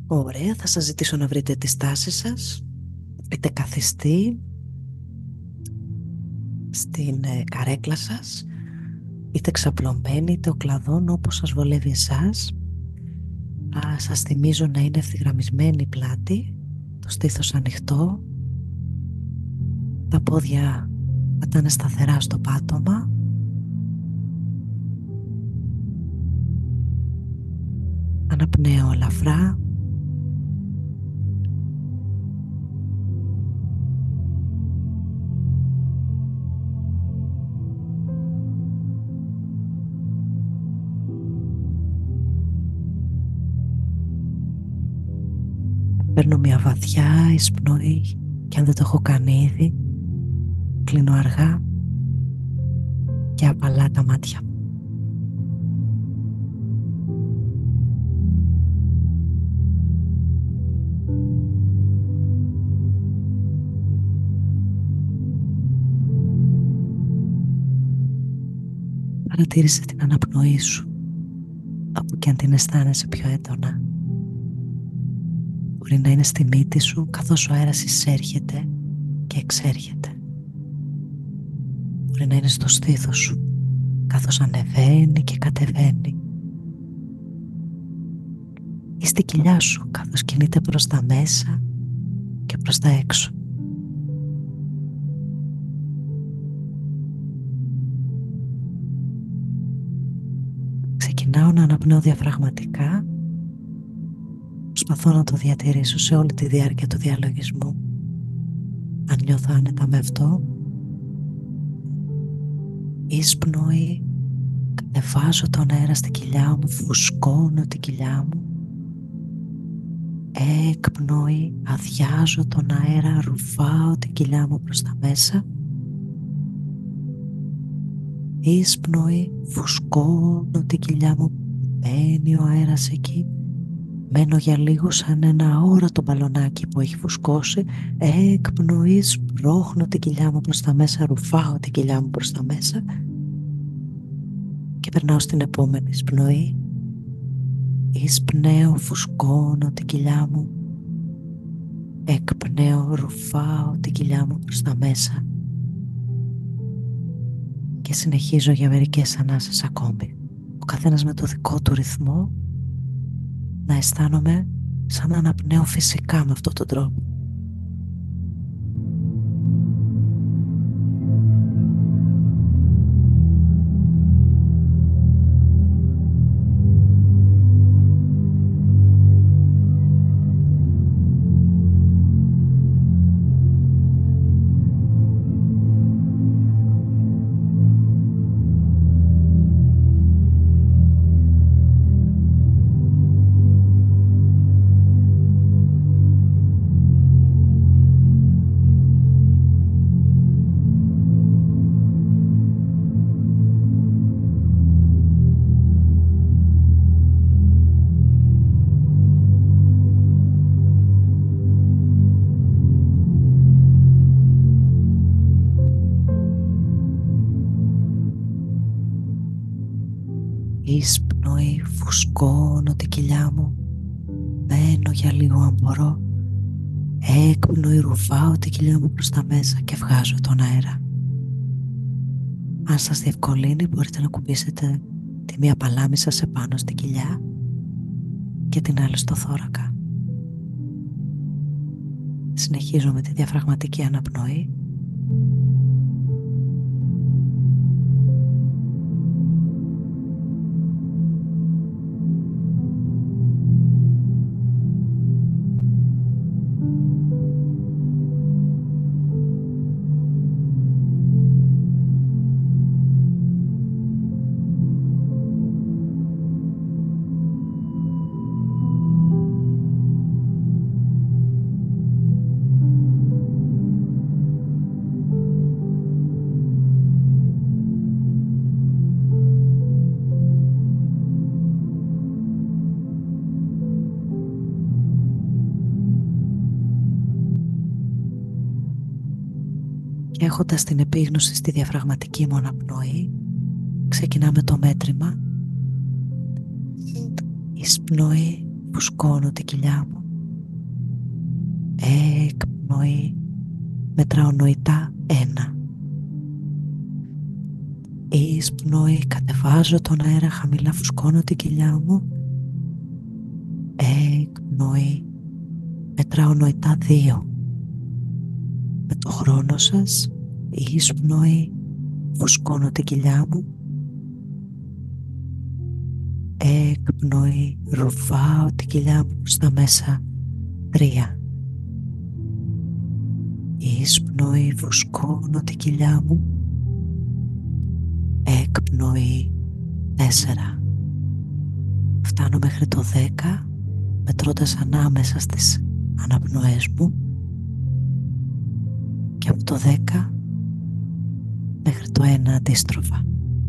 Ωραία, θα σας ζητήσω να βρείτε τις τάσεις σας, είτε καθιστή στην καρέκλα σας, είτε ξαπλωμένη, είτε οκλαδόν, όπως σας βολεύει εσάς. Σας θυμίζω να είναι ευθυγραμμισμένη η πλάτη, το στήθος ανοιχτό, τα πόδια να είναι σταθερά στο πάτωμα. Αναπνέω ελαφρά. Παίρνω μια βαθιά εισπνοή και αν δεν το έχω κάνει ήδη, κλείνω αργά και απαλά τα μάτια. Παρατήρησε την αναπνοή σου, από και αν την αισθάνεσαι πιο έντονα. Μπορεί να είναι στη μύτη σου καθώς ο αέρας εισέρχεται και εξέρχεται. Μπορεί να είναι στο στήθος σου καθώς ανεβαίνει και κατεβαίνει. Ή στη κοιλιά σου καθώς κινείται προς τα μέσα και προς τα έξω. Ξεκινάω να αναπνέω διαφραγματικά. Προσπαθώ να το διατηρήσω σε όλη τη διάρκεια του διαλογισμού. Αν νιώθω άνετα με αυτό, εισπνοή, κατεβάζω τον αέρα στην κοιλιά μου, φουσκώνω την κοιλιά μου. Εκπνοή, αδειάζω τον αέρα, ρουφάω την κοιλιά μου προς τα μέσα. Εισπνοή, φουσκώνω την κοιλιά μου, μπαίνει ο αέρας εκεί. Μένω για λίγο σαν ένα αόρατο μπαλονάκι που έχει φουσκώσει. Εκπνοή, σπρώχνω την κοιλιά μου προς τα μέσα, ρουφάω την κοιλιά μου προς τα μέσα και περνάω στην επόμενη εισπνοή. Εισπνέω, φουσκώνω την κοιλιά μου. Εκπνέω, ρουφάω την κοιλιά μου προς τα μέσα και συνεχίζω για μερικές ανάσες ακόμη. Ο καθένας με το δικό του ρυθμό, να αισθάνομαι σαν να αναπνέω φυσικά με αυτόν τον τρόπο. Εισπνοή, φουσκώνω την κοιλιά μου, μένω για λίγο αν μπορώ. Έκπνοη, ρουφάω την κοιλιά μου προς τα μέσα και βγάζω τον αέρα. Αν σας διευκολύνει, μπορείτε να κουμπίσετε τη μία παλάμη σας επάνω στην κοιλιά και την άλλη στο θώρακα. Συνεχίζω με τη διαφραγματική αναπνοή. Και έχοντας την επίγνωση στη διαφραγματική μου αναπνοή, ξεκινάμε το μέτρημα. Εισπνοή, φουσκώνω την κοιλιά μου. Εκπνοή. Μετράω νοητά 1. Εισπνοή. Κατεβάζω τον αέρα χαμηλά, φουσκώνω την κοιλιά μου. Εκπνοή. Μετράω νοητά 2. Με το χρόνο σας, εισπνοή. Φουσκώνω την κοιλιά μου. Εκπνοή. Ρουφάω την κοιλιά μου προς τα μέσα. 3. Εισπνοή. Φουσκώνω την κοιλιά μου. Εκπνοή. 4. Φτάνω μέχρι το 10, μετρώντας ανάμεσα στις αναπνοές μου, και από το 10 μέχρι το 1 αντίστροφα.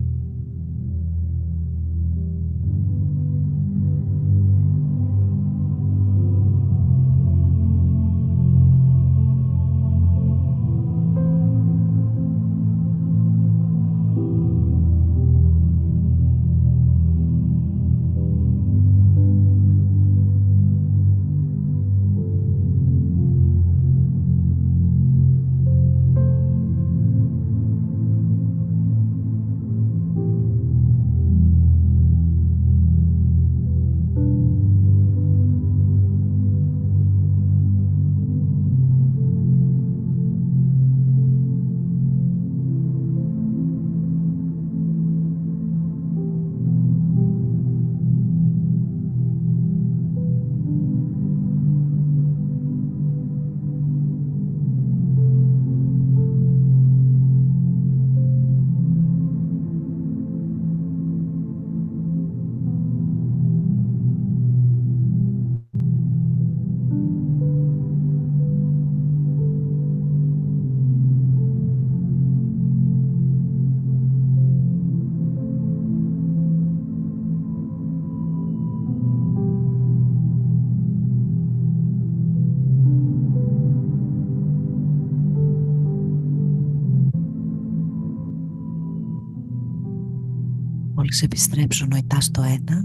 Μόλις επιστρέψω νοητά στο 1,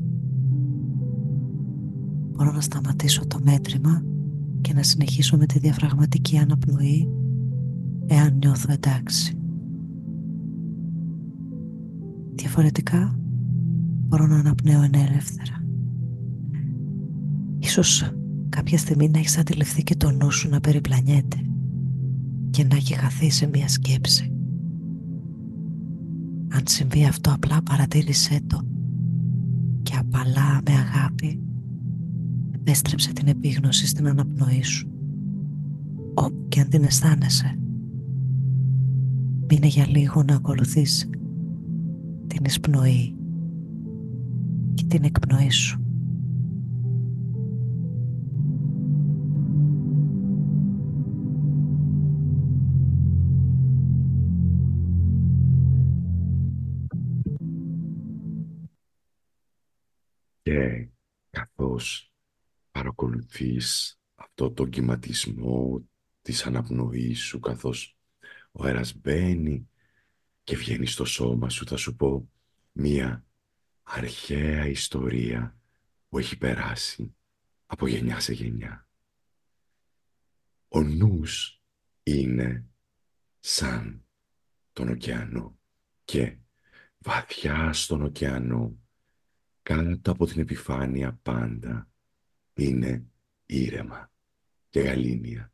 μπορώ να σταματήσω το μέτρημα και να συνεχίσω με τη διαφραγματική αναπνοή, εάν νιώθω εντάξει. Διαφορετικά μπορώ να αναπνέω ελεύθερα. Ίσως κάποια στιγμή να έχεις αντιληφθεί και το νου σου να περιπλανιέται και να έχει χαθεί σε μια σκέψη. Αν συμβεί αυτό, απλά παρατήρησέ το και απαλά, με αγάπη, επέστρεψε την επίγνωση στην αναπνοή σου, όπου και αν την αισθάνεσαι. Μείνε για λίγο να ακολουθείς την εισπνοή και την εκπνοή σου. Και καθώς παρακολουθείς αυτό το κυματισμό της αναπνοής σου, καθώς ο αέρας μπαίνει και βγαίνει στο σώμα σου, θα σου πω μία αρχαία ιστορία που έχει περάσει από γενιά σε γενιά. Ο νους είναι σαν τον ωκεανό και βαθιά στον ωκεανό, κάτω από την επιφάνεια, πάντα είναι ήρεμα και γαλήνια.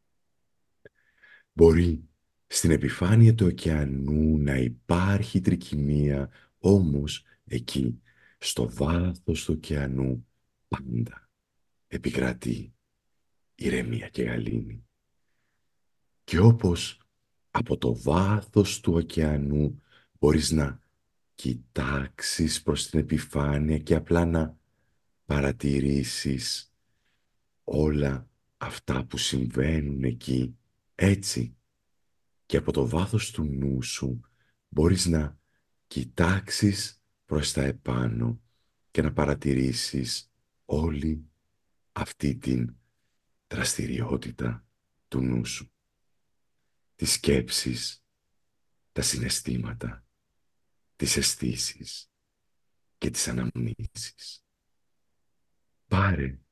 Μπορεί στην επιφάνεια του ωκεανού να υπάρχει τρικυμία, όμως εκεί, στο βάθος του ωκεανού, πάντα επικρατεί ηρεμία και γαλήνη. Και όπως από το βάθος του ωκεανού μπορείς να κοιτάξεις προς την επιφάνεια και απλά να παρατηρήσεις όλα αυτά που συμβαίνουν εκεί, έτσι και από το βάθος του νου σου μπορείς να κοιτάξεις προς τα επάνω και να παρατηρήσεις όλη αυτή την δραστηριότητα του νου σου. Τις σκέψεις, τα συναισθήματα, τις αισθήσεις και τις αναμνήσεις. Πάρε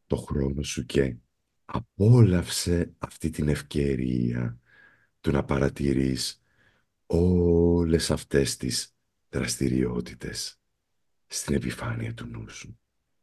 το χρόνο σου και απόλαυσε αυτή την ευκαιρία του να παρατηρείς όλες αυτές τις δραστηριότητες στην επιφάνεια του νου σου.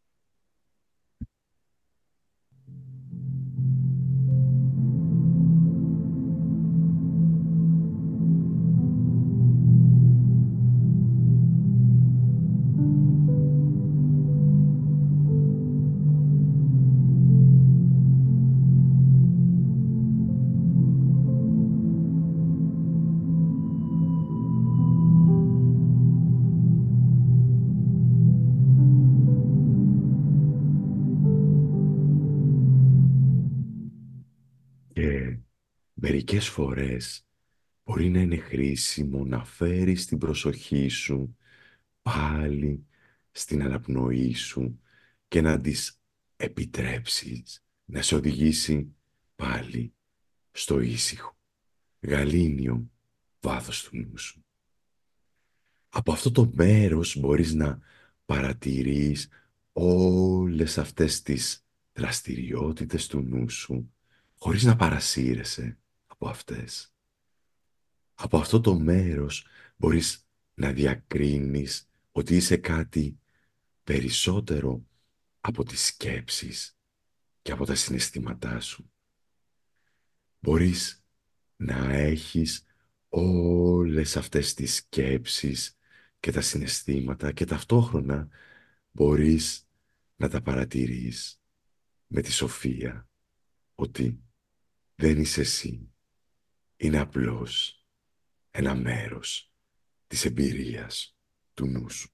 Και μερικές φορές μπορεί να είναι χρήσιμο να φέρεις την προσοχή σου πάλι στην αναπνοή σου και να της επιτρέψεις να σε οδηγήσει πάλι στο ήσυχο, γαλήνιο βάθος του νου σου. Από αυτό το μέρος μπορείς να παρατηρείς όλες αυτές τις δραστηριότητες του νου σου χωρίς να παρασύρεσαι από αυτές. Από αυτό το μέρος μπορείς να διακρίνεις ότι είσαι κάτι περισσότερο από τις σκέψεις και από τα συναισθήματά σου. Μπορείς να έχεις όλες αυτές τις σκέψεις και τα συναισθήματα και ταυτόχρονα μπορείς να τα παρατηρείς με τη σοφία ότι δεν είσαι εσύ, είναι απλώς ένα μέρος της εμπειρίας του νου σου.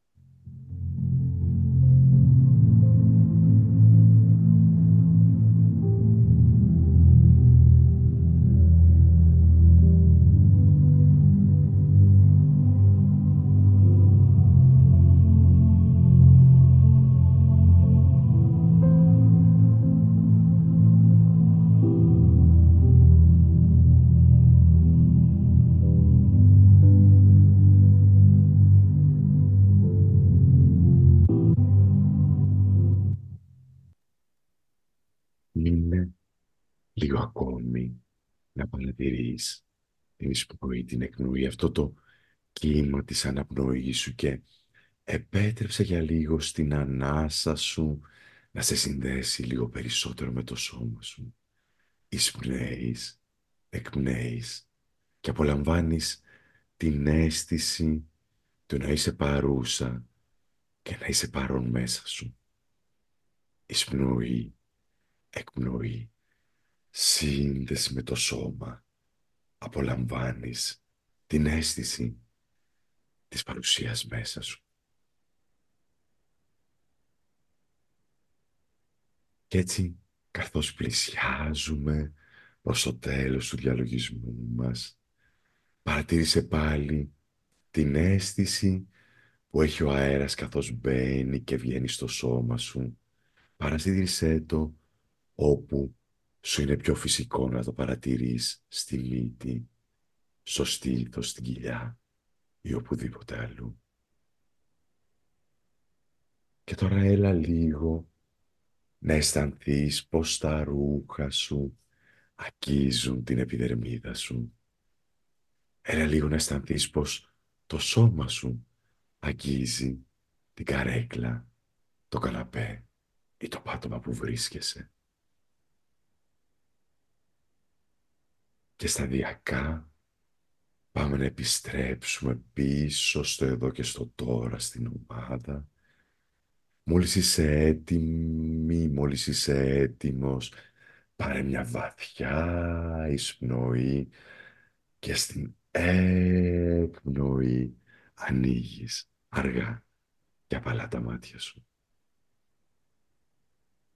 Είναι λίγο ακόμη να παρατηρείς την εισπνοή, την εκπνοή, αυτό το κύμα της αναπνοής σου και επέτρεψε για λίγο στην ανάσα σου να σε συνδέσει λίγο περισσότερο με το σώμα σου. Εισπνέεις, εκπνέεις και απολαμβάνεις την αίσθηση του να είσαι παρούσα και να είσαι παρόν μέσα σου. Εισπνοή, εκπνοή, σύνδεση με το σώμα. Απολαμβάνεις την αίσθηση της παρουσίας μέσα σου. Και έτσι, καθώς πλησιάζουμε προς το τέλος του διαλογισμού μας, παρατήρησε πάλι την αίσθηση που έχει ο αέρας καθώς μπαίνει και βγαίνει στο σώμα σου. Παρατήρησέ το όπου σου είναι πιο φυσικό να το παρατηρείς, στη μύτη, στο στήθος, στην κοιλιά ή οπουδήποτε αλλού. Και τώρα έλα λίγο να αισθανθείς πως τα ρούχα σου αγγίζουν την επιδερμίδα σου. Έλα λίγο να αισθανθείς πως το σώμα σου αγγίζει την καρέκλα, το καναπέ ή το πάτωμα που βρίσκεσαι. Και σταδιακά πάμε να επιστρέψουμε πίσω στο εδώ και στο τώρα στην ομάδα. Μόλις είσαι έτοιμη, μόλις είσαι έτοιμος, πάρε μια βαθιά εισπνοή και στην εκπνοή ανοίγεις αργά και απαλά τα μάτια σου.